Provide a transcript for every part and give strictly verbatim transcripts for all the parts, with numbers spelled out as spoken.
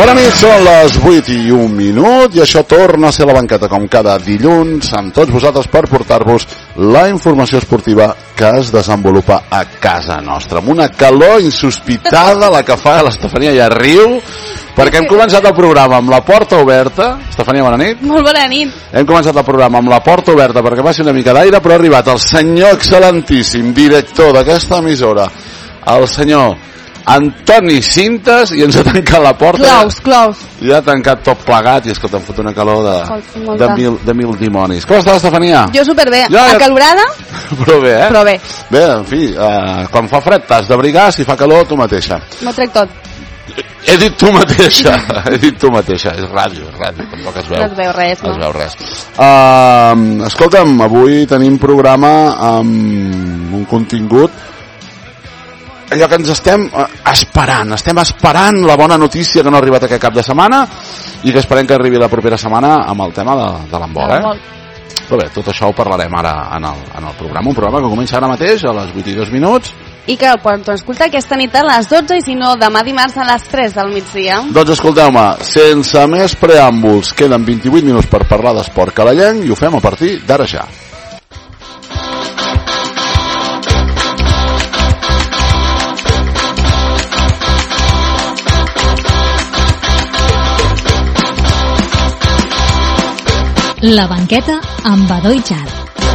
Bona nit, són les vuit i un minut i això torna a ser la banqueta com cada dilluns amb tots vosaltres per portar-vos la informació esportiva que es desenvolupa a casa nostra amb una calor insospitada la que fa l'Estefania ja riu perquè hem començat el programa amb la porta oberta. Estefania, bona nit. Molt bona nit. Hem començat el programa amb la porta oberta perquè passi una mica d'aire, però ha arribat el senyor excel·lentíssim director d'aquesta emissora, el senyor Antoni Cintas, i ens ha tancat la porta. Claus, claus. I ha tancat tot plegat i escolta, em fot una calor de, de, mil, de mil dimonis. Com estàs, Estefania? Jo superbé. Ja, ja... Acalorada? Però bé, eh? Però bé. Bé, en fi, eh, quan fa fred t'has d'abrigar, si fa calor tu mateixa. M'ho trec tot. He dit tu mateixa, he dit tu mateixa. És ràdio, és ràdio, tampoc es veu. No es veu res, no? Es veu res. Uh, escolta'm, avui tenim programa amb un contingut allò que ens estem esperant, estem esperant la bona notícia que no ha arribat aquest cap de setmana i que esperem que arribi la propera setmana amb el tema de, de l'handbol, eh? Però bé, tot això ho parlarem ara en el, en el programa, un programa que comença ara mateix a les vuit i dos minuts i que el pots escoltar aquesta nit a les dotze i si no demà dimarts a les tres del migdia. Doncs escolteu-me, sense més preàmbuls, queden vint-i-vuit minuts per parlar d'esport calellenc i ho fem a partir d'ara ja. La banqueta amb Badó i Xal.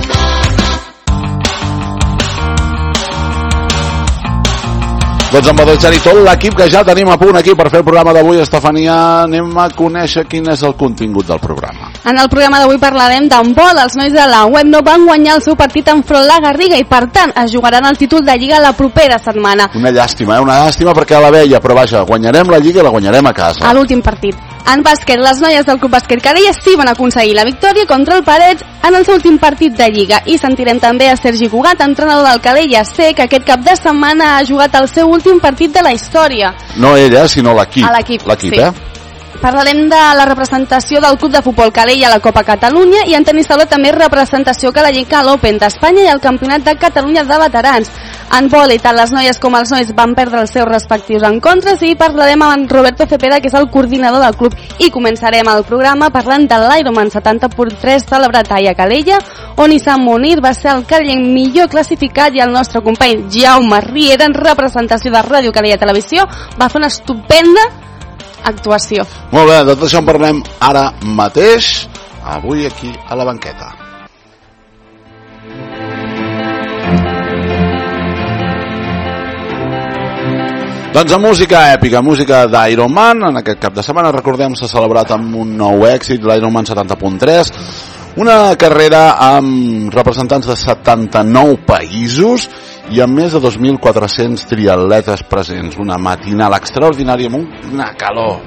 Doncs amb Badó i Xal i tot l'equip que ja tenim a punt aquí per fer el programa d'avui, Estefania, anem a conèixer quin és el contingut del programa. En el programa d'avui parlarem d'handbol. Els nois de la U E M no van guanyar el seu partit enfront la Garriga i per tant es jugaran el títol de Lliga la propera setmana. Una llàstima, eh? Una llàstima perquè la veia, però vaja, guanyarem la Lliga i la guanyarem a casa. A l'últim partit. En bàsquet, les noies del Club Bàsquet Calella sí van aconseguir la victòria contra el Parets en el seu últim partit de Lliga i sentirem també a Sergi Cugat, entrenador del Calella C, que aquest cap de setmana ha jugat el seu últim partit de la història. No ella, sinó l'equip. A l'equip, l'equip sí. eh? Parlarem de la representació del Club de Futbol Calella a la Copa Catalunya i en tenis taula també representació calellenca a l'Open d'Espanya i al Campionat de Catalunya de Veterans. En vòlei, tant les noies com els nois van perdre els seus respectius encontres i parlarem amb en Roberto Cepeda, que és el coordinador del club. I començarem el programa parlant de l'Ironman setanta punt tres celebrat ahir a Calella, on Issam Munir va ser el calellenc millor classificat i el nostre company Jaume Riera, en representació de Ràdio Calella Televisió, va fer una estupenda actuació. Molt bé, de tot això en parlem ara mateix, avui aquí a la banqueta. Doncs a música èpica, música d'Ironman, en aquest cap de setmana, recordem, s'ha celebrat amb un nou èxit, l'Ironman setanta punt tres, una carrera amb representants de setanta-nou països i amb més de dos mil quatre-cents triatletes presents, una matinal extraordinària amb una calor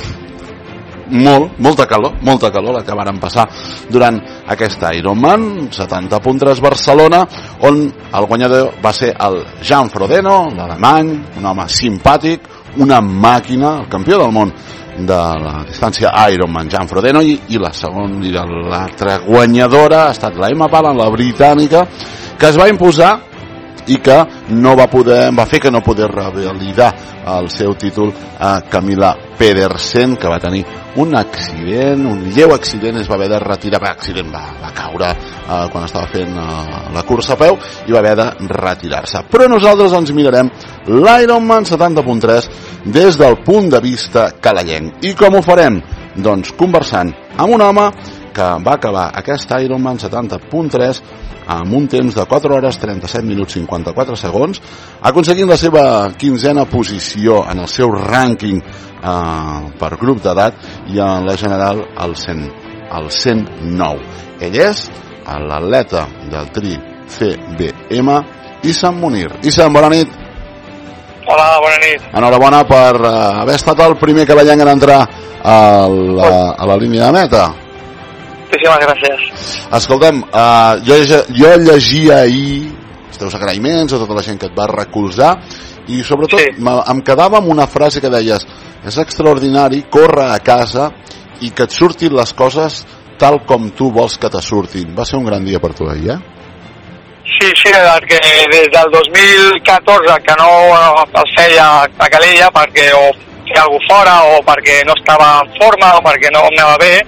molt, molta calor, molta calor la que varen passar durant aquesta Ironman setanta punt tres Barcelona, on el guanyador va ser el Jan Frodeno, l'alemany, un home simpàtic, una màquina, el campió del món de la distància Ironman, Jan Frodeno, i, i la segona i l'altra guanyadora ha estat la Emma Palan, la britànica, que es va imposar i que no va poder, va fer que no poder revalidar el seu títol a Camila Pedersen, que va tenir un accident, un lleu accident, es va haver de retirar, va, accident va, va caure eh, quan estava fent eh, la cursa a peu i va haver de retirar-se. Però nosaltres ens mirarem l'Ironman setanta punt tres des del punt de vista calellenc. I com ho farem? Doncs conversant amb un home que va acabar aquest Ironman setanta punt tres amb un temps de quatre hores trenta-set minuts cinquanta-quatre segons, aconseguint la seva quinzena posició en el seu rànquing eh, per grup d'edat i en la general el cent, el cent nou. Ell és l'atleta del tri C B M, Issam Munir. Issam, bona nit. Hola, bona nit. Enhorabona per eh, haver estat el primer calellenc en entrar a la, a la línia de meta. Moltíssimes gràcies. Escolta'm, uh, jo, jo llegia ahir els teus agraïments a tota la gent que et va recolzar i sobretot sí. em quedava amb una frase que deies: és extraordinari córrer a casa i que et surtin les coses tal com tu vols que te surtin. Va ser un gran dia per tu ahir, eh? Sí, sí, que des del dos mil catorze que no el feia a Calella perquè o fer alguna fora o perquè no estava en forma o perquè no em anava bé,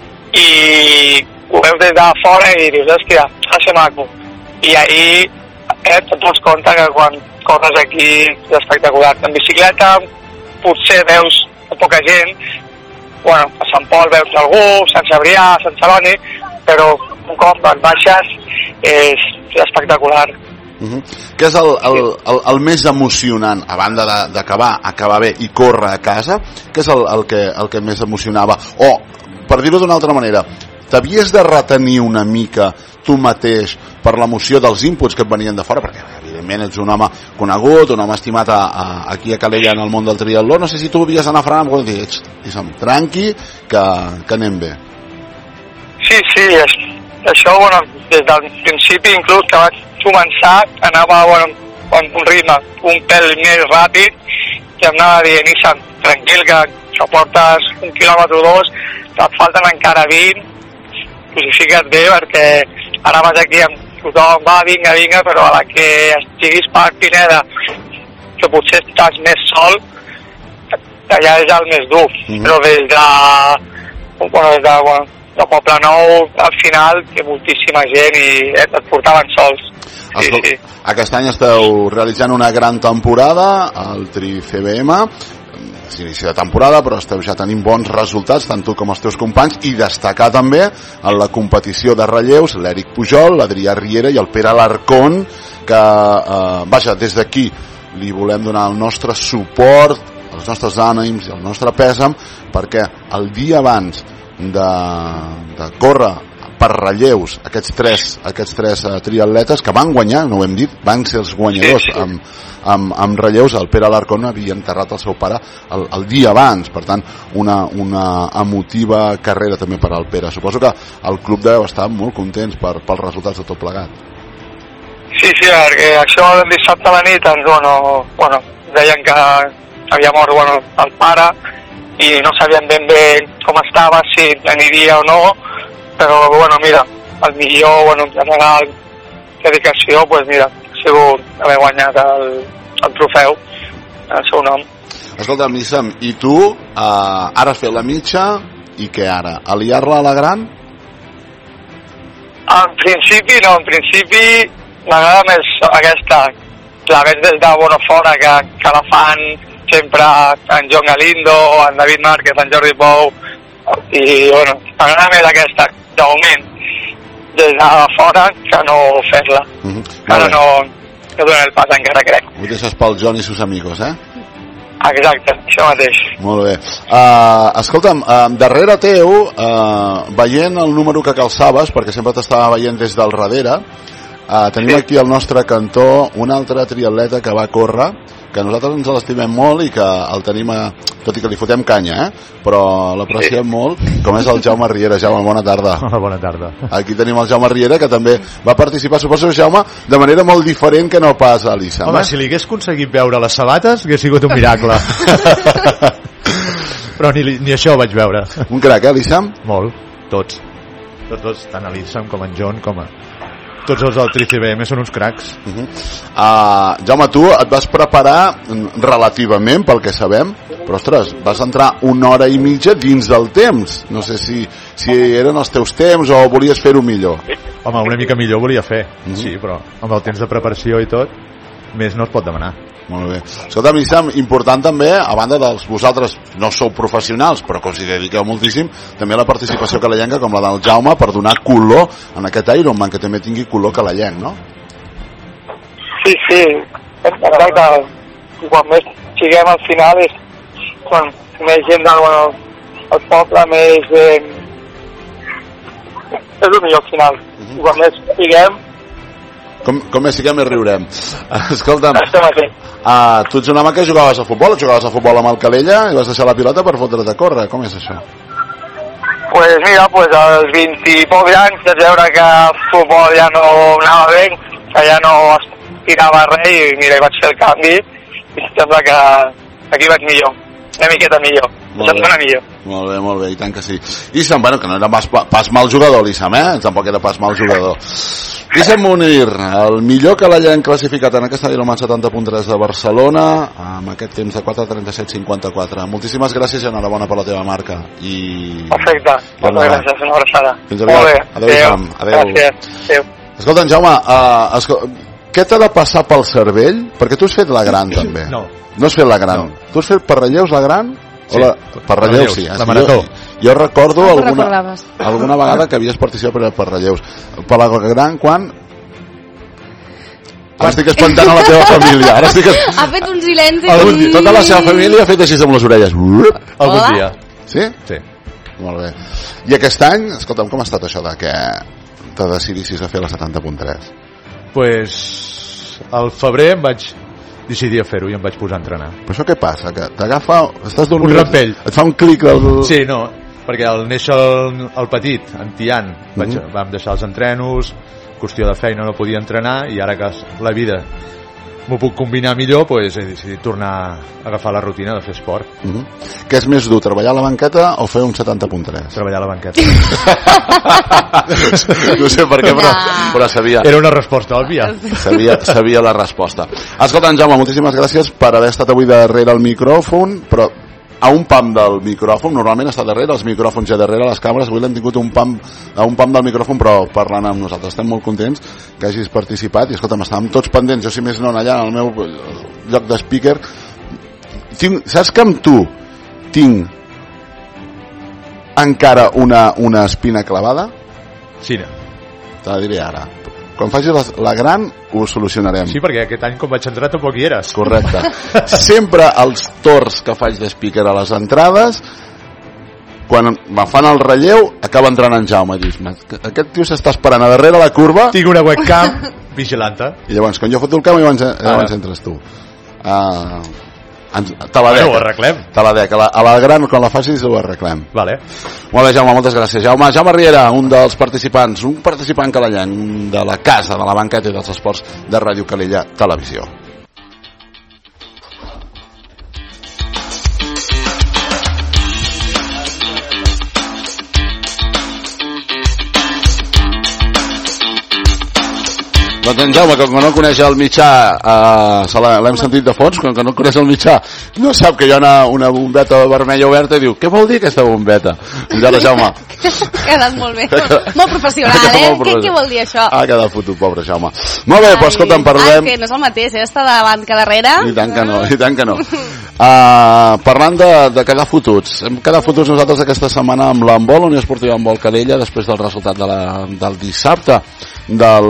i ho veus des de fora i dius, hòstia, ha de ser maco. I ahir eh, et dones compte que quan corres aquí és espectacular. En bicicleta potser veus poca gent, bueno, a Sant Pol veus algú, Sant Cebrià, Sant Celoni, però un cop et baixes és espectacular. Uh-huh. Què és el, el, el, el més emocionant, a banda d'acabar acabar bé i córrer a casa, què és el, el, que, el que més emocionava? O, per dir-ho d'una altra manera, t'havies de retenir una mica tu mateix per l'emoció dels inputs que et venien de fora, perquè evidentment ets un home conegut, un home estimat a, a, aquí a Calella en el món del triatló, no sé si tu havies d'anar frenant i dir, ets, tranqui, que, que anem bé. Sí, sí, és, això, bueno, des del principi inclús que vaig començar, anava, bueno, amb un ritme un pèl més ràpid, i em anava dient, Nissan, tranquil, que això portes un quilòmetre o dos, et falten encara vint, posifica't bé, perquè ara vas aquí amb tothom, va, vinga, vinga, però a la que estiguis per Pineda, que potser estàs més sol, allà és el més dur, mm-hmm. però des de, bueno, des de, bueno, de Poblenou, al final, que moltíssima gent i et portaven sols. Sí, Escolta, sí. Aquest any esteu realitzant una gran temporada, el Tri C B M, és inici de temporada, però esteu ja tenint bons resultats, tant tu com els teus companys, i destacar també en la competició de relleus l'Eric Pujol, l'Adrià Riera i el Pere Alarcón, que, eh, vaja, des d'aquí li volem donar el nostre suport, els nostres ànims i el nostre pèsam, perquè el dia abans de, de córrer per relleus aquests tres, aquests tres uh, triatletes que van guanyar, no ho hem dit, van ser els guanyadors sí, sí. Amb, amb, amb relleus. El Pere Alarcón havia enterrat el seu pare el, el dia abans, per tant una, una emotiva carrera també per al Pere. Suposo que el club deu estar molt contents per, pels resultats de tot plegat. Sí, sí, perquè això el dissabte a la nit ens, bueno, bueno, deien que havia mort, bueno, el pare i no sabien ben bé com estava, si aniria o no, però, bueno, mira, el millor, bueno, en general, dedicació, doncs pues mira, ha sigut haver guanyat el, el trofeu, el seu nom. Escolta, Missam, i tu, eh, ara has fet la mitja, i què ara? Aliar-la a la gran? En principi, no, en principi m'agrada més aquesta, la veig des de Bonafora, que, que la fan sempre en Joan Galindo, en David Márquez, en Jordi Pou, i, bueno, m'agrada més aquesta, de moment, des de fora, que no fer-la. Uh-huh. Encara no, no donen el pas, encara crec. Ho deixes pel John i sus amigos, eh? Exacte, això mateix. Molt bé. Uh, escolta'm, uh, darrere teu, uh, veient el número que calçaves, perquè sempre t'estava veient des del darrere, uh, tenim sí. Aquí al nostre cantó un altre triatleta que va córrer, que nosaltres ens l'estimem molt i que el tenim, a, tot i que li fotem canya, eh? Però l'apreciem sí. molt, com és el Jaume Riera. Jaume, bona tarda. Hola, bona tarda. Aquí tenim el Jaume Riera, que també va participar, suposo, Jaume, de manera molt diferent que no pas a l'Issam. Home, eh? si li hagués aconseguit veure les sabates, hauria sigut un miracle. Però ni, ni això vaig veure. Un crac, eh, l'Issam? Molt, tots. Tots dos, tant l'Issam com en John, com a... Tots els del Tri C B M són uns cracs. Uh-huh. uh, Jaume, tu et vas preparar relativament, pel que sabem, però, ostres, vas entrar una hora i mitja dins del temps. No sé si, si eren els teus temps o volies fer-ho millor. Home, una mica millor volia fer, uh-huh. sí, però amb el temps de preparació i tot, més no es pot demanar. Molt bé. Escolta, Missam, important també, a banda dels vosaltres, no sou professionals, però que us hi dediqueu moltíssim, també la participació calellenca com la del Jaume per donar color en aquest Ironman, que també tingui color calellenc, no? Sí, sí, exacte. Quan més siguem al final és quan més gent del bueno, el poble, més... Eh, és el millor al final. Uh-huh. Quan més siguem... Com, com més siguem més riurem. Escolta'm, uh, tu ets un home que jugaves a futbol, jugaves a futbol amb el Calella i vas deixar la pilota per fotre't a córrer. Com és això? Pues mira, pues als vint i pocs anys vaig veure que el futbol ja no anava bé, que ja no aspirava a res i mira, vaig fer el canvi i sembla que aquí vaig millor, una miqueta millor. Això em dona millor. Molt bé, molt bé, i tant que sí. Issam, bueno, que no era pas, pas mal jugador, l'Issam, eh? Tampoc era pas mal jugador. Issam Munir, el millor que l'hayan classificat en aquesta Ironman setanta punt tres de Barcelona, amb aquest temps de quatre trenta-set cinquanta-quatre. Moltíssimes gràcies i enhorabona per la teva marca. I... Perfecte, moltes gràcies, una abraçada. Fins aviat. Adéu, Issam. Adéu. Gràcies. Adéu. Escolta, en Jaume, uh, escol... què t'ha de passar pel cervell? Perquè tu has fet la gran, també. No. No has fet la gran. No. Tu has fet per relleus la gran? Sí. O la... Per relleus, sí. La marató. Jo, jo recordo Ah, alguna, alguna vegada que havies participat per, per relleus. Per la gran, quan... Ara estic espantant a la teva família. Ara estic... Es... Ha fet un silenci. Algun dia. Tota la seva família ha fet així amb les orelles. Algun Hola? dia. Sí? Sí. Molt bé. I aquest any, escolta'm, com ha estat això de que te decidissis a fer la setanta punt tres? Pues al febrer em vaig decidir a fer-ho i em vaig posar a entrenar. Però això què passa? Que t'agafa... Estàs dormint... Un rampell. Et fa un clic el... Sí, no, perquè al néixer el, el petit, en Tian, vaig, Mhm. vam deixar els entrenos, qüestió de feina no podia entrenar, i ara que la vida m'ho puc combinar millor, pues, he decidit tornar a agafar la rutina de fer esport. Uh -huh. Què és més dur, treballar a la banqueta o fer un setanta punt tres? Treballar a la banqueta. No sé per què, però, però sabia, Era una resposta òbvia. sabia, sabia la resposta. Escolta, en Jaume, moltíssimes gràcies per haver estat avui darrere el micròfon, però a un pam del micròfon, normalment està darrere els micròfons i darrere les càmeres, avui l'hem tingut un pam, a un pam del micròfon, però parlant amb nosaltres. Estem molt contents que hagis participat i escolta'm, estàvem tots pendents, jo si més no allà en el meu lloc de speaker. Tinc, saps que amb tu tinc encara una, una espina clavada? Sí, no. Te la diré ara. Quan facis la, la gran ho solucionarem. Sí, perquè aquest any com vaig entrar tampoc hi eres. Correcte. Sempre els torns que faig de speaker a les entrades, quan me fan el relleu, acaba entrant en Jaume. Dius, aquest tio s'està esperant a darrere la curva. Tinc una webcam vigilanta. I llavors, quan jo foto el camp, llavors, llavors entres tu. Uh, ens, te la dec. Bueno, ho arreglem. Te la dec. A la, a la gran, quan la facis, ho arreglem. Vale. Molt bé, Jaume, moltes gràcies. Jaume, Jaume Riera, un dels participants, un participant calellenc de la casa, de la banqueta i dels esports de Ràdio Calella Televisió. Doncs en Jaume, com que no coneix el mitjà, eh, l'hem sentit de fons, com que no coneix el mitjà, no sap que hi ha una, una bombeta vermella oberta i diu, què vol dir aquesta bombeta? Ja la Jaume. Ha quedat molt bé. Molt professional, Ha quedat eh? molt Què, què vol dir això? Ha quedat fotut, pobre Jaume. Molt bé, doncs escolta, en parlem... Ai, que no és el mateix, eh? Està davant que darrere. I tant que no, i tant que no. Uh, parlant de, de quedar fotuts, hem quedat fotuts nosaltres aquesta setmana amb l'handbol, Unió Esportiva Handbol Calella, després del resultat de la, del dissabte del,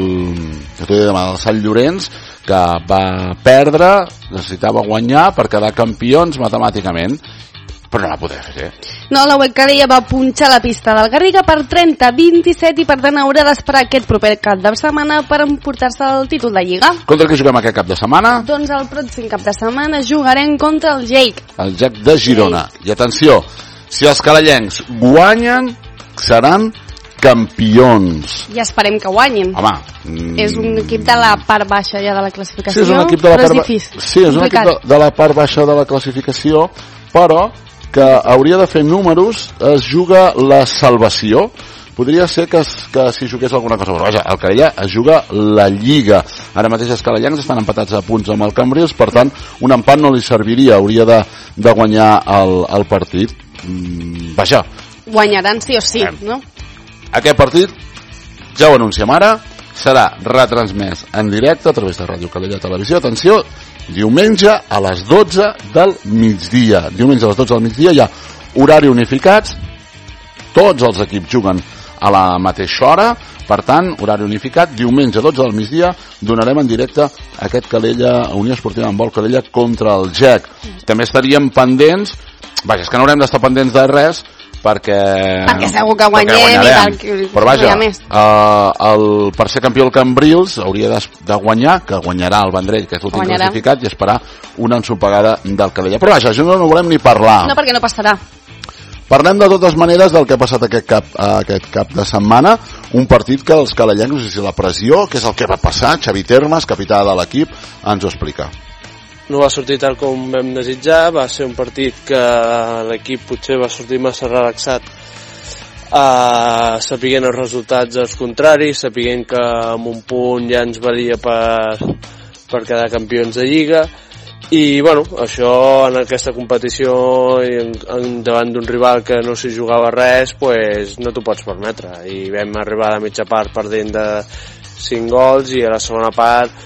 demà, del Sant Llorenç, que va perdre, necessitava guanyar per quedar campions matemàticament, però no va poder fer. No, la web Calella va punxar la pista del Garriga per trenta a vint-i-set i per tant haurà d'esperar aquest proper cap de setmana per emportar-se el títol de Lliga. Contra qui juguem aquest cap de setmana? Doncs el pròxim cap de setmana jugarem contra el Jake. El Jack de Girona. I atenció, si els calellencs guanyen, seran campions. I esperem que guanyin. Home, mm, És un equip de la part baixa ja de la classificació, sí, és un equip de la però part, és difícil. sí, és un equip de, de la part baixa de la classificació, però que hauria de fer números, es juga la salvació. Podria ser que, que si jugués alguna cosa, però vaja, el Calella es juga la Lliga. Ara mateix els calellencs estan empatats a punts amb el Cambrils, per tant un empat no li serviria, hauria de, de guanyar el, el partit. Mm, vaja, Guanyaran sí o sí, Eh. no? aquest partit, ja ho anunciem ara, serà retransmès en directe a través de Ràdio Calella Televisió. Atenció, diumenge a les dotze del migdia. Diumenge a les dotze del migdia hi ha horari unificats, tots els equips juguen a la mateixa hora, per tant, horari unificat, diumenge a dotze del migdia donarem en directe aquest Calella, Unió Esportiva Handbol Calella contra el G E C. També estaríem pendents, vaja, és que no haurem d'estar pendents de res, perquè... Perquè segur que guanyem perquè i guanyarem. perquè però vaja, no hi ha més. uh, el, per ser campió el Cambrils hauria de, de guanyar, que guanyarà el Vendrell, que és l'últim Guanyarà. classificat, i esperar una ensopegada del Calella. Però vaja, això no, no volem ni parlar. No, perquè no passarà. Parlem de totes maneres del que ha passat aquest cap, aquest cap de setmana, un partit que els calellencs, no sé si la pressió, que és el que va passar, Xavi Termes, capità de l'equip, ens ho explica. no va sortir tal com vam desitjar, va ser un partit que l'equip potser va sortir massa relaxat, uh, sapiguent els resultats dels contraris, sapiguent que amb un punt ja ens valia per, per quedar campions de Lliga, i bueno, això en aquesta competició i en, en, davant d'un rival que no s'hi jugava res, pues no t'ho pots permetre, i vam arribar a la mitja part perdent de cinc gols, i a la segona part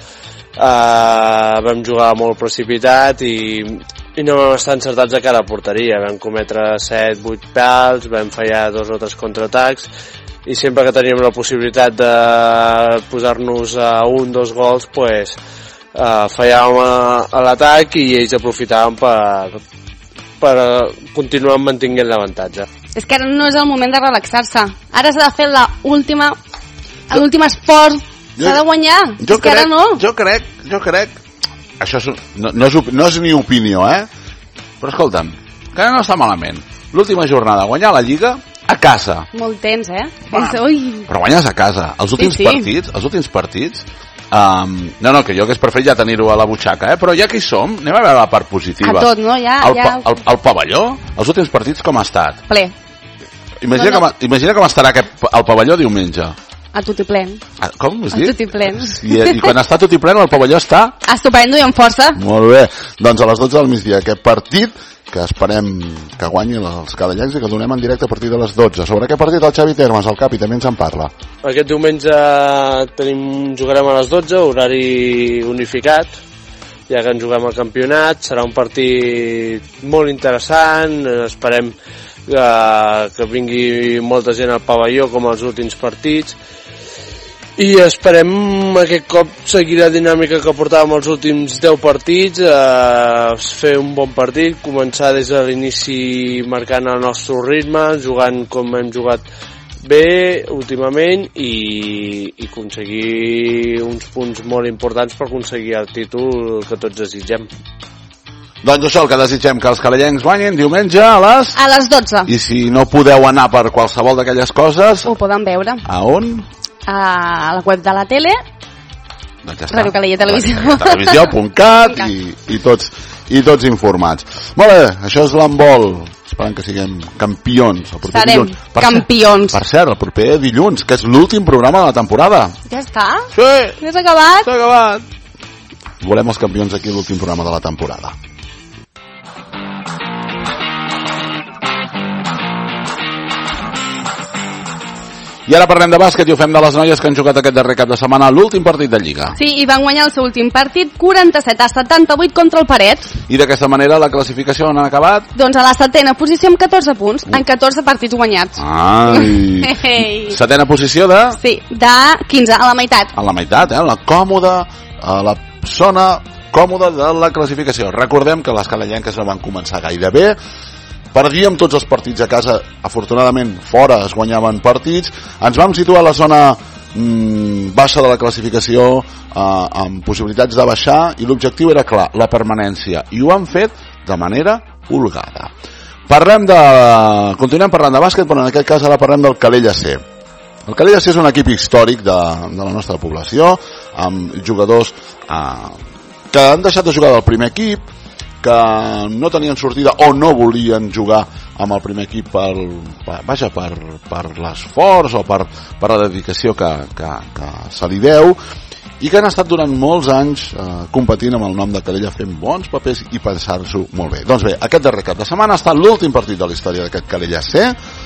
Uh, vam jugar molt precipitat i, i no vam estar encertats a cara a porteria, vam cometre set vuit pals, vam fallar dos o tres contraatacs, i sempre que teníem la possibilitat de posar-nos a un dos gols, pues, uh, fallàvem a, a l'atac i ells aprofitaven per, per continuar mantenint l'avantatge. És que ara no és el moment de relaxar-se, ara s'ha de fer l'última l'últim esport. S'ha de guanyar, jo és que crec, ara no. Jo crec, jo crec... Això és, no, no, és, no és ni opinió, eh? Però escolta'm, que no està malament. L'última jornada, guanyar la Lliga a casa. Molt tens, eh? Bueno, és, ui. Però guanyes a casa. Els últims sí, sí. partits, els últims partits... Um, no, no, que jo hagués preferit ja tenir-ho a la butxaca, eh? Però ja que hi som, anem a veure la part positiva. A tot, no? Ja, el, ja... el, el pavelló, els últims partits com ha estat? Ple. Imagina, no, no. Com, imagina com estarà aquest, el pavelló diumenge. A tot i plen. Ah, com has dit? A tot i plen. I, I quan està tot i plen el pavelló està... Estupendo i amb força. Molt bé. Doncs a les dotze del migdia aquest partit que esperem que guanyi els cadellencs i que donem en directe a partir de les dotze. Sobre aquest partit el Xavi Termes, el capi, també ens en parla. Aquest diumenge tenim, jugarem a les dotze, horari unificat, ja que ens juguem al campionat. Serà un partit molt interessant, esperem que, que vingui molta gent al pavelló com els últims partits, i esperem aquest cop seguir la dinàmica que portàvem els últims deu partits, eh, fer un bon partit, començar des de l'inici marcant el nostre ritme, jugant com hem jugat bé últimament, i, i aconseguir uns punts molt importants per aconseguir el títol que tots desitgem. Doncs això, el que desitgem, que els cadellencs guanyin diumenge a les... A les dotze. I si no podeu anar per qualsevol d'aquelles coses... Ho poden veure. A on? A la web de la tele, doncs ja Ràdio Calella Televisió. televisió punt cat i, i, tots, i tots informats. Molt bé, això és l'handbol. Esperem que siguem campions. El proper Serem dilluns. Per campions. Cert, per cert, el proper dilluns, que és l'últim programa de la temporada. Ja està? Sí. Ja s'ha acabat? S'ha acabat. Volem els campions aquí l'últim programa de la temporada. I ara parlem de bàsquet i ho fem de les noies que han jugat aquest darrer cap de setmana l'últim partit de Lliga. Sí, i van guanyar el seu últim partit quaranta-set a setanta-vuit contra el Parets. I d'aquesta manera la classificació on han acabat? Doncs a la setena posició amb catorze punts, uh. en catorze partits guanyats. Ai! Hey. Setena posició de? Sí, de quinze, a la meitat. A la meitat, eh? La còmoda, a la zona còmoda de la classificació. Recordem que les cadellenques no van començar gaire bé, perdíem tots els partits a casa, afortunadament fora es guanyaven partits, ens vam situar a la zona mm, baixa de la classificació eh, amb possibilitats de baixar, i l'objectiu era clar, la permanència, i ho han fet de manera holgada. Parlem de... continuem parlant de bàsquet, però en aquest cas ara parlem del Calella C. El Calella C és un equip històric de, de la nostra població, amb jugadors eh, que han deixat de jugar del primer equip, que no tenien sortida o no volien jugar amb el primer equip per, per, vaja, per, per l'esforç o per, per la dedicació que, que, que se li deu, i que han estat durant molts anys eh, competint amb el nom de Calella, fent bons papers i pensar-s'ho molt bé. Doncs bé, aquest darrer cap de setmana ha estat l'últim partit de la història d'aquest Calella C,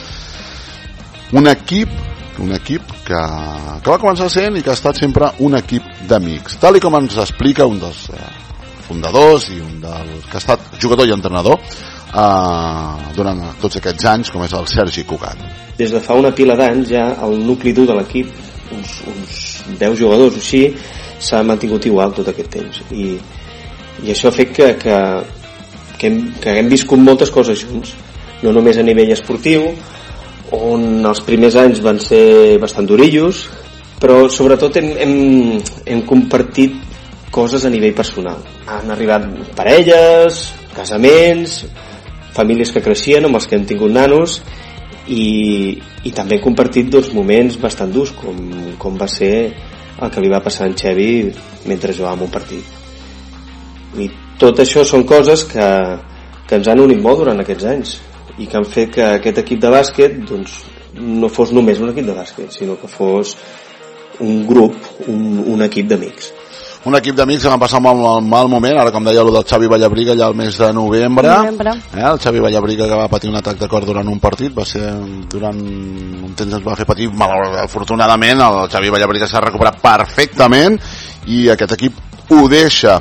un equip un equip que, que va començar sent i que ha estat sempre un equip d'amics, tal i com ens explica un dels eh, fundadors i un del que ha estat jugador i entrenador eh, durant tots aquests anys, com és el Sergi Cugat. Des de fa una pila d'anys ja el nucli dur de l'equip, uns, uns deu jugadors o així, s'ha mantingut igual tot aquest temps, i, i això ha fet que, que, que, hem, que hem viscut moltes coses junts, no només a nivell esportiu, on els primers anys van ser bastant durillos, però sobretot hem, hem, hem compartit coses a nivell personal. Han arribat parelles, casaments, famílies que creixien amb els que hem tingut nanos, i, i també hem compartit dos moments bastant durs, com, com va ser el que li va passar a en Xevi mentre jugàvem un partit. I tot això són coses que, que ens han unit molt durant aquests anys i que han fet que aquest equip de bàsquet doncs, no fos només un equip de bàsquet, sinó que fos un grup, un, un equip d'amics. Un equip d'amics que van passar un mal, mal moment, ara com deia el del Xavi Vallabriga ja al mes de novembre, novembre. Eh, el Xavi Vallabriga que va patir un atac de cor durant un partit, va ser durant un temps ens va fer patir, mal, afortunadament el Xavi Vallabriga s'ha recuperat perfectament i aquest equip ho deixa,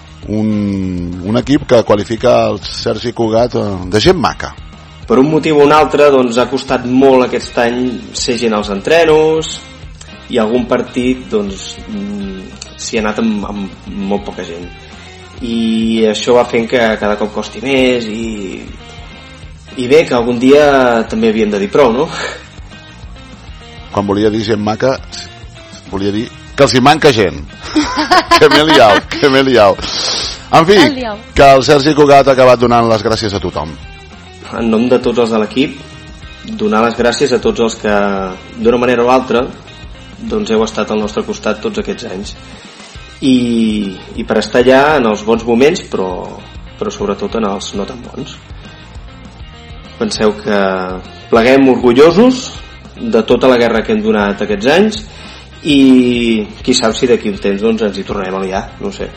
un, un equip que qualifica el Sergi Cugat de gent maca. Per un motiu o un altre doncs, ha costat molt aquest any ser gent als entrenos i algun partit doncs, s'hi ha anat amb, amb molt poca gent i això va fent que cada cop costi més i, i bé, que algun dia també havíem de dir prou, no? Quan volia dir gent maca volia dir que els hi manca gent. Que m'he liat, que m'he liat. En fi, que el Sergi Cugat ha acabat donant les gràcies a tothom. En nom de tots els de l'equip, donar les gràcies a tots els que d'una manera o l'altra doncs heu estat al nostre costat tots aquests anys i, i per estar allà en els bons moments però, però sobretot en els no tan bons. Penseu que pleguem orgullosos de tota la guerra que hem donat aquests anys i qui sap si d'aquí un temps doncs, ens hi tornarem a liar, no sé.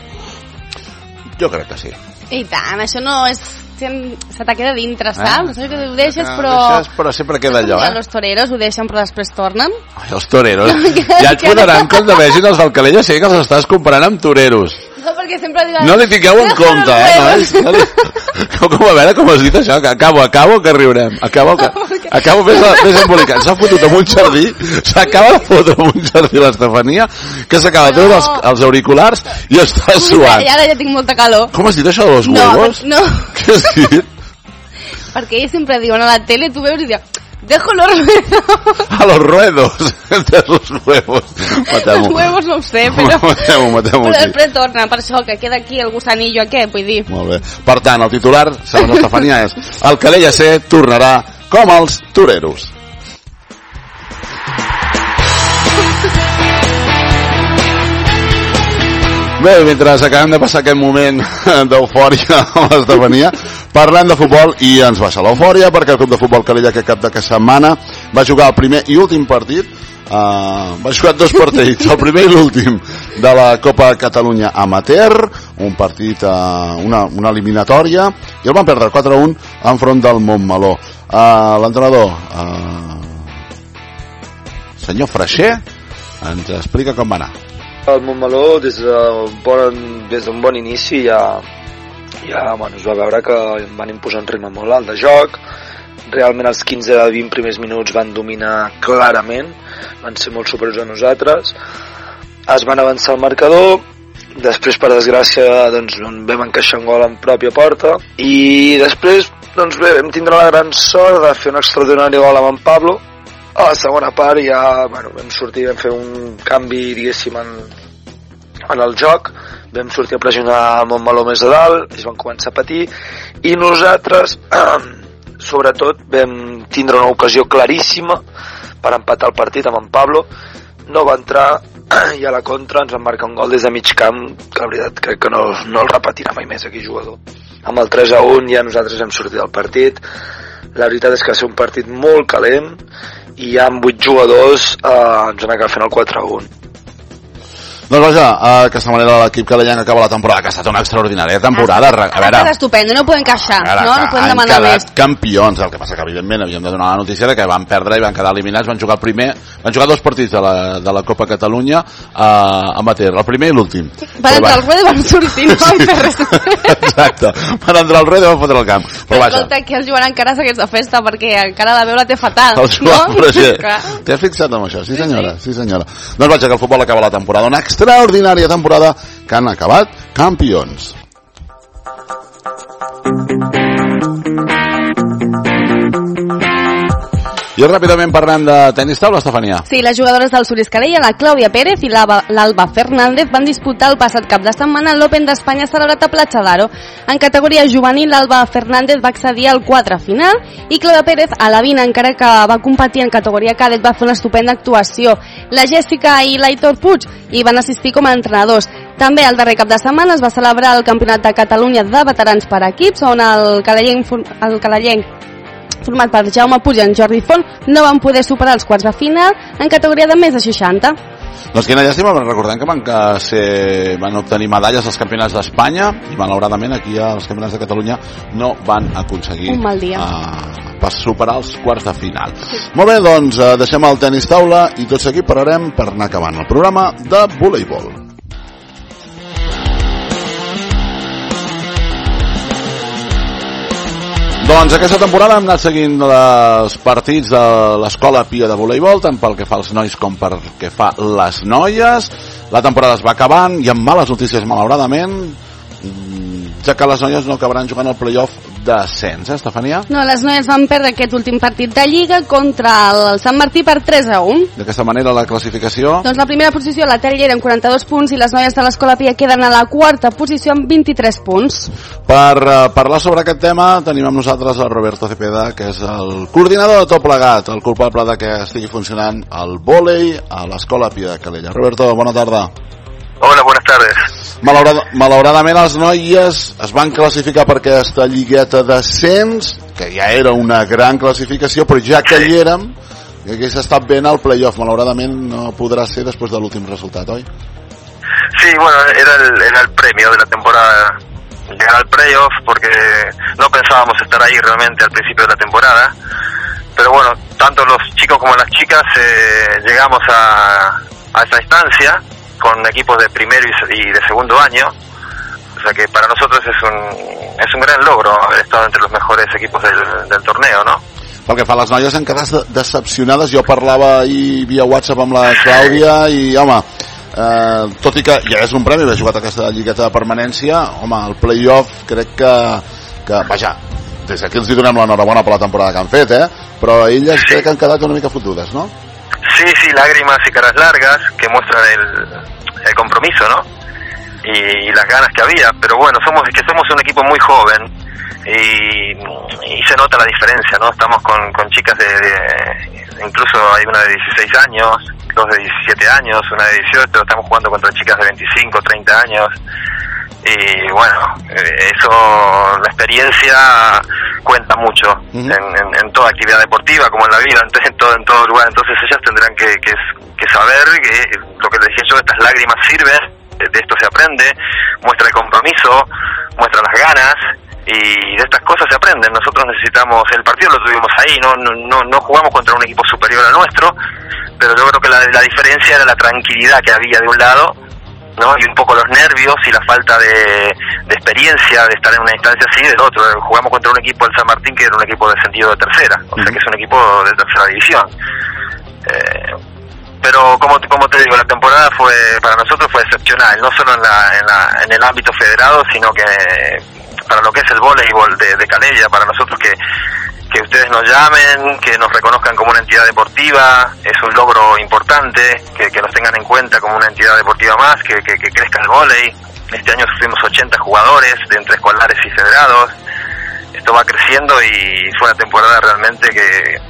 Jo crec que sí. I tant, això no és... se te queda dintre, saps? No sé que ho deixes, no, però... Deixes, però sempre queda allò, eh? Els toreros ho deixen, però després tornen. Ai, els toreros. Ja et fotaran quan de vegin els del Calella, sí que els estàs comparant amb toreros. No, perquè sempre diuen... No li fiqueu en compte, eh? No, és, no li... com, a veure com has dit això, que acabo, acabo que riurem. Acabo, que... acabo més, més embolicat. S'ha fotut amb un jardí, s'acaba de fotre amb un jardí l'Estefania, que s'acaba de treure els, els auriculars i està suant. I ara ja tinc molta calor. Com has dit això de los huevos? No, no. Què has dit? Perquè ells sempre diuen a la tele, tu veus i diuen... Dejo los ruedos. A los ruedos. De los huevos. Los huevos no ho sé, però... Matemo, matemo. Però després torna, per això, que queda aquí el gusanillo aquest, vull dir. Molt bé. Per tant, el titular, segons l'Estefania, és el Calella C tornarà com els toreros. Bé, mentre acabem de passar aquest moment d'eufòria a l'Estefania, parlem de futbol i ens baixa l'eufòria perquè el club de futbol Calella aquest cap de setmana va jugar el primer i últim partit, uh, va jugar dos partits, el primer i l'últim de la Copa Catalunya Amateur, un partit, uh, una, una eliminatòria, i el van perdre quatre a un enfront del Montmeló. Uh, l'entrenador, uh, senyor Freixer, ens explica com va anar. El Montmeló des d'un bon, des d'un bon inici ja, ja bueno, es va veure que van imposar un ritme molt alt de joc. Realment els quinze a vint primers minuts van dominar clarament, van ser molt superiors a nosaltres, es van avançar el marcador, després per desgràcia doncs, vam encaixar un gol en pròpia porta i després doncs, bé, vam tindre la gran sort de fer un extraordinari gol amb en Pablo. A la segona part ja bueno, vam sortir, vam fer un canvi diguéssim en, en el joc, vam sortir a pressionar el Montmeló més a dalt, ells van començar a patir i nosaltres eh, sobretot vam tindre una ocasió claríssima per empatar el partit amb en Pablo, no va entrar i a la contra ens van marcar un gol des de mig camp que la veritat crec que no, no el repetirà mai més aquí jugador. Amb el tres a un ja nosaltres hem sortit del partit, la veritat és que va ser un partit molt calent i ja amb vuit jugadors eh, ens han acabat fent el quatre a un. Doncs vaja, d'aquesta manera l'equip calellenc acaba la temporada, que ha estat una extraordinària temporada. A veure, ha estat estupendo, no podem queixar, no? No podem demanar més. Han quedat campions, el que passa que evidentment havíem de donar la notícia de que van perdre i van quedar eliminats, van jugar el primer, van jugar dos partits de la, de la Copa Catalunya eh, amateur, el primer i l'últim. Van entrar al ruedo i van sortir, no van fer res. Exacte, van entrar al ruedo i van fotre el camp. Però, Però escolta, que el Joan encara segueix de festa perquè encara la veu la té fatal, el Joan, no? T'has fixat amb això? Sí senyora, sí senyora. Doncs vaja, que el futbol acaba la temporada, una extraordinària temporada que han acabat campions. I ràpidament parlem de tenis taula, Estefania. Sí, les jugadores del Suris Calella, la Clàudia Pérez i l'Alba Fernández van disputar el passat cap de setmana l'Open d'Espanya celebrat a Platja d'Aro. En categoria juvenil, l'Alba Fernández va accedir al quatre final i Clàudia Pérez, a la vint, encara que va competir en categoria cadet, va fer una estupenda actuació. La Jessica i l'Aitor Puig hi van assistir com a entrenadors. També el darrer cap de setmana es va celebrar el Campionat de Catalunya de Veterans per equips, on el calellenc, el calellenc format per Jaume Puig i en Jordi Font no van poder superar els quarts de final en categoria de més de seixanta. Doncs quina llàstima, recordem que van, que ser, van obtenir medalles als campionats d'Espanya i malauradament aquí als campionats de Catalunya no van aconseguir un mal dia. Uh, per superar els quarts de final. Sí. Molt bé, doncs uh, deixem el tenis taula i tot seguit pararem per anar acabant el programa de voleibol. Doncs aquesta temporada hem anat seguint els partits de l'Escola Pia de voleibol, tant pel que fa als nois com pel que fa les noies. La temporada es va acabant i amb males notícies, malauradament, ja que les noies no acabaran jugant el playoff d'ascens, eh, Estefania? No, les noies van perdre aquest últim partit de Lliga contra el Sant Martí per tres a un. D'aquesta manera la classificació... Doncs la primera posició la Terrier amb quaranta-dos punts i les noies de l'Escola Pia queden a la quarta posició amb vint-i-tres punts. Per uh, parlar sobre aquest tema tenim amb nosaltres el Roberto Cepeda, que és el coordinador de tot plegat, el culpable de que estigui funcionant el vòlei a l'Escola Pia de Calella. Roberto, bona tarda. Hola, buenas tardes. Malaurad malauradament els noies es van classificar per aquesta lligueta d'ascens, que ja era una gran classificació, però ja que hi érem, que hagués estat ben al playoff, malauradament no podrà ser després de l'últim resultat, oi? Sí, bueno, era el, era el premio de la temporada, llegar al playoff, porque no pensábamos estar ahí realmente al principio de la temporada, pero bueno, tanto los chicos como las chicas eh, llegamos a, a esta instancia con equipos de primero y de segundo año, o sea que para nosotros es un es un gran logro haber estado entre los mejores equipos del, del torneo, ¿no? Pel que fa a les noies han quedat decepcionades. Jo parlava ahir via WhatsApp amb la Clàudia i, home, eh, tot i que ja és un premi haver jugat aquesta lligueta de permanència, home, el play-off crec que, que vaja, des d'aquí els donem l'enhorabona per la temporada que han fet, eh? Però elles crec que han quedat una mica fotudes, no? Sí, sí, lágrimas y caras largas que muestran el, el compromiso, ¿no? Y, y las ganas que había, pero bueno, somos es que somos un equipo muy joven y, y se nota la diferencia, ¿no? Estamos con, con chicas de, de, incluso hay una de dieciséis años, dos de diecisiete años, una de dieciocho, estamos jugando contra chicas de veinticinco, treinta años. Y bueno, eso, la experiencia cuenta mucho uh-huh. en, en, en toda actividad deportiva, como en la vida, en, en, todo, en todo lugar. Entonces ellas tendrán que, que, que saber que lo que les dije yo, estas lágrimas sirven, de esto se aprende, muestra el compromiso, muestra las ganas, y de estas cosas se aprenden. Nosotros necesitamos, el partido lo tuvimos ahí, no, no, no jugamos contra un equipo superior al nuestro, pero yo creo que la, la diferencia era la tranquilidad que había de un lado, ¿no? Y un poco los nervios y la falta de, de experiencia de estar en una instancia así del otro. Jugamos contra un equipo del San Martín que era un equipo descendido de tercera, o sea que es un equipo de tercera división. Eh, pero como, como te digo, la temporada fue para nosotros fue excepcional, no solo en, la, en, la, en el ámbito federado, sino que para lo que es el voleibol de, de Calella, para nosotros que que ustedes nos llamen, que nos reconozcan como una entidad deportiva, es un logro importante, que, que nos tengan en cuenta como una entidad deportiva más, que, que, que crezca el vóley. Este año fuimos ochenta jugadores de entre escolares y federados. Esto va creciendo y fue una temporada realmente que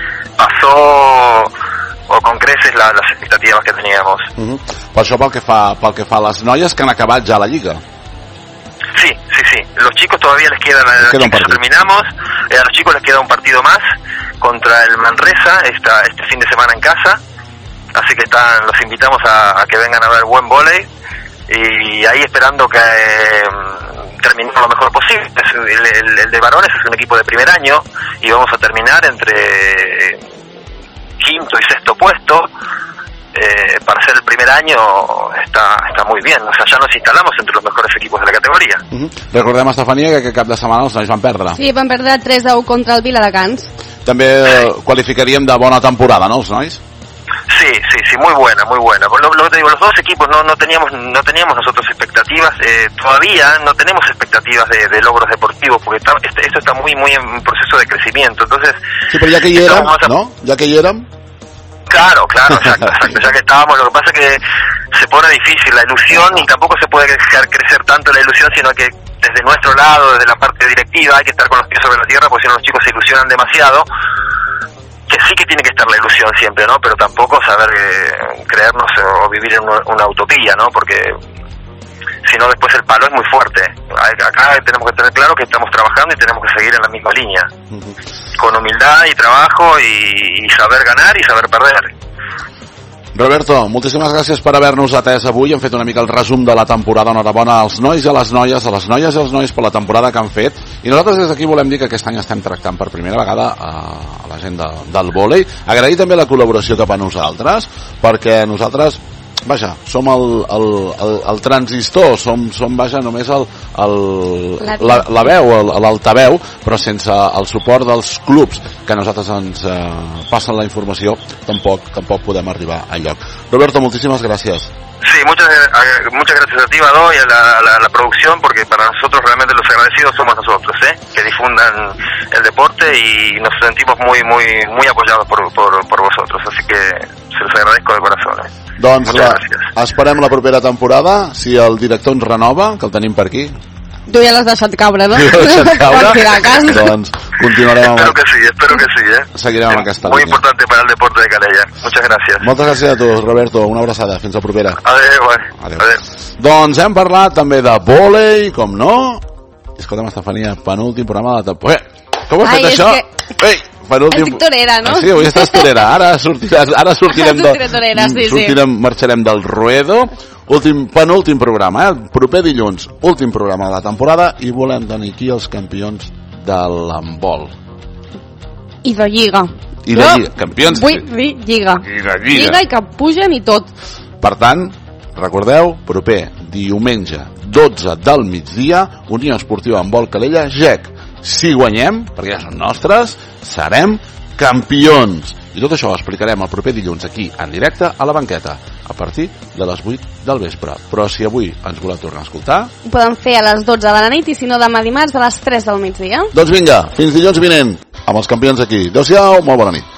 pasó o con creces la, las expectativas que teníamos. Uh-huh. Per això pel que fa pel que fa a les noies que han acabat ja la lliga. Sí, sí, sí. Los chicos todavía les quedan, a los chicos terminamos, eh, a los chicos les queda un partido más contra el Manresa esta, este fin de semana en casa, así que están, los invitamos a, a que vengan a ver buen vóley y ahí esperando que eh, terminemos lo mejor posible. El, el, el de varones es un equipo de primer año y vamos a terminar entre quinto y sexto puesto. Eh, para ser el primer año está, está muy bien, o sea, ya nos instalamos entre los mejores equipos de la categoría. Uh-huh. Recordem, Estefania, que aquest cap de setmana els nois van perdre. Sí, van perdre tres a u contra el Viladecans. També sí. Qualificaríem de bona temporada, ¿no, els nois? Sí, sí, sí, muy buena, muy buena. Lo, lo te digo, los dos equipos no, no teníamos no teníamos nosotros expectativas, eh, todavía no tenemos expectativas de, de logros deportivos, porque está, este, esto está muy muy en proceso de crecimiento, entonces... Sí, pero ya que hi érem, a... ¿no? Ya que hi érem... Claro, claro, exacto, exacto, ya que estábamos, lo que pasa es que se pone difícil la ilusión y tampoco se puede dejar crecer tanto la ilusión, sino que desde nuestro lado, desde la parte directiva, hay que estar con los pies sobre la tierra, porque si no los chicos se ilusionan demasiado, que sí que tiene que estar la ilusión siempre, ¿no? Pero tampoco saber eh, creernos o vivir en una, una utopía, ¿no? Porque si no después el palo es muy fuerte. Acá tenemos que tener claro que estamos trabajando y tenemos que seguir en la misma línea, uh-huh. con humildad y trabajo y, y saber ganar y saber perder. Roberto, moltíssimes gràcies per haver-nos atès avui. Hem fet una mica el resum de la temporada. Enhorabona als nois i a les noies, a les noies i als nois per la temporada que han fet. I nosaltres des d'aquí volem dir que aquest any estem tractant per primera vegada a, a la gent de, del vòlei. Agrair també la col·laboració cap a nosaltres, perquè nosaltres, vaja, som el, el, el, el transistor, som, som vaja, només el, el, la, la veu, l'altaveu, però sense el suport dels clubs que nosaltres ens eh, passen la informació, tampoc, tampoc podem arribar a lloc. Roberto, moltíssimes gràcies. Sí, muchas, muchas gracias a ti, Badó, y a la, la, la producción, porque para nosotros realmente los agradecidos somos nosotros, ¿eh? Que difundan el deporte y nos sentimos muy muy muy apoyados por, por, por vosotros, así que se los agradezco de corazón, ¿eh? Doncs la, esperem la propera temporada, si el director ens renova, que el tenim per aquí. Tu ja l'has deixat caure, no? Jo l'he deixat caure, doncs continuarem amb... Espero que sí, espero que sí, eh? Seguirem amb aquesta Muy línia. importante para el deporte de Calella. Muchas gracias. Moltes gràcies a tu, Roberto. Una abraçada. Fins la propera. Adéu, adéu. adéu. Doncs hem parlat també de vòlei, com no? Escolta'm, Estefania, penúltim programa de la temporada. Eh, com ho has Ai, fet això? que... Ei, penúltim... Estic torera, no? Ah, sí, avui estàs torera. Ara, sortiràs, ara sortirem, de... Sortiré torera, sí, sortirem, marxarem del Ruedo. Últim, penúltim programa, eh? Proper dilluns, últim programa de la temporada, i volem tenir aquí els campions de l'handbol. I de Lliga. I de Lliga, campions. Vull dir Lliga. I de Lliga. Lliga i que pugen i tot. Per tant, recordeu, proper diumenge dotze del migdia, Unió Esportiva Handbol Calella, G E C. Si guanyem, perquè ja són nostres, serem campions. I tot això ho explicarem el proper dilluns aquí, en directe, a la banqueta, a partir de les vuit del vespre. Però si avui ens voleu tornar a escoltar... Ho poden fer a les dotze de la nit i si no demà dimarts a les tres del migdia. Doncs vinga, fins dilluns vinent, amb els campions aquí. Adéu-siau, molt bona nit.